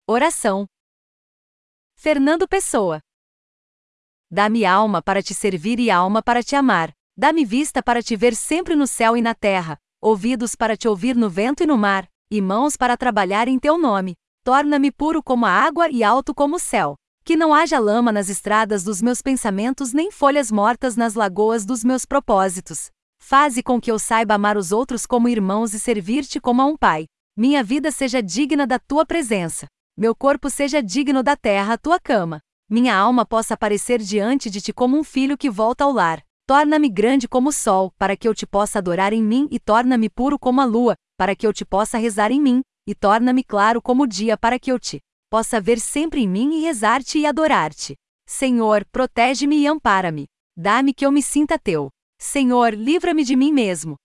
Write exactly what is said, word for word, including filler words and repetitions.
Oração. Fernando Pessoa. Dá-me alma para te servir e alma para te amar. Dá-me vista para te ver sempre no céu e na terra, ouvidos para te ouvir no vento e no mar, e mãos para trabalhar em teu nome. Torna-me puro como a água e alto como o céu. Que não haja lama nas estradas dos meus pensamentos nem folhas mortas nas lagoas dos meus propósitos. Faze com que eu saiba amar os outros como irmãos e servir-te como a um pai. Minha vida seja digna da tua presença. Meu corpo seja digno da terra, a tua cama. Minha alma possa aparecer diante de ti como um filho que volta ao lar. Torna-me grande como o sol, para que eu te possa adorar em mim, e torna-me puro como a lua, para que eu te possa rezar em mim, e torna-me claro como o dia, para que eu te possa ver sempre em mim e rezar-te e adorar-te. Senhor, protege-me e ampara-me. Dá-me que eu me sinta teu. Senhor, livra-me de mim mesmo.